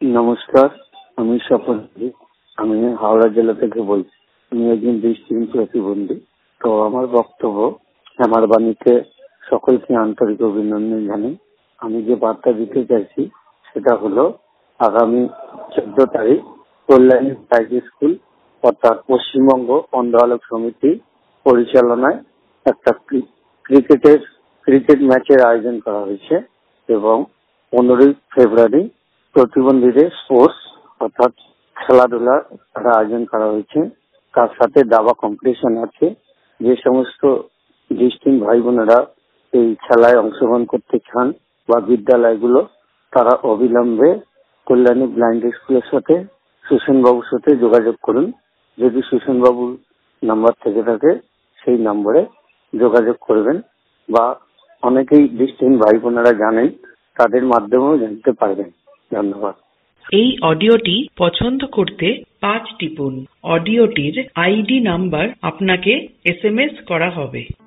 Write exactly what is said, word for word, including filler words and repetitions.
নমস্কার, আমি স্বপন। আমি হাওড়া জেলা থেকে বলছি। আমি একজন দৃষ্টিহীন প্রতিবন্ধী। তো আমার বক্তব্য, আমার বাণীতে সকলকে আন্তরিক অভিনন্দন জানাই। আমি যে বার্তা দিতে চাইছি সেটা হলো, আগামী চোদ্দ তারিখ কল্যাণী প্রাইমারি স্কুল অর্থাৎ পশ্চিমবঙ্গ অন্ধ আলোক সমিতি পরিচালনায় একটা ক্রিকেটের ক্রিকেট ম্যাচের আয়োজন করা হয়েছে এবং পনেরোই ফেব্রুয়ারি প্রতিবন্ধীদের স্পোর্টস অর্থাৎ খেলাধুলার একটা আয়োজন করা হয়েছে। তার সাথে দাবা কম্পিটিশন আছে। যে সমস্ত দৃষ্টিহীন ভাই বোনেরা এই খেলায় অংশগ্রহণ করতে চান বা বিদ্যালয়গুলো, তারা অবিলম্বে কল্যাণী ব্লাইন্ড স্কুলের সাথে সুশান বাবুর সাথে যোগাযোগ করুন। যদি সুশান বাবুর নাম্বার থেকে থাকে সেই নম্বরে যোগাযোগ করবেন, বা অনেকেই দৃষ্টিহীন ভাই বোনেরা জানেন, তাদের মাধ্যমেও জানতে পারবেন। ধন্যবাদ। এই অডিওটি পছন্দ করতে পাঁচ টিপুন। অডিওটির আইডি নাম্বার আপনাকে এস এম এস করা হবে।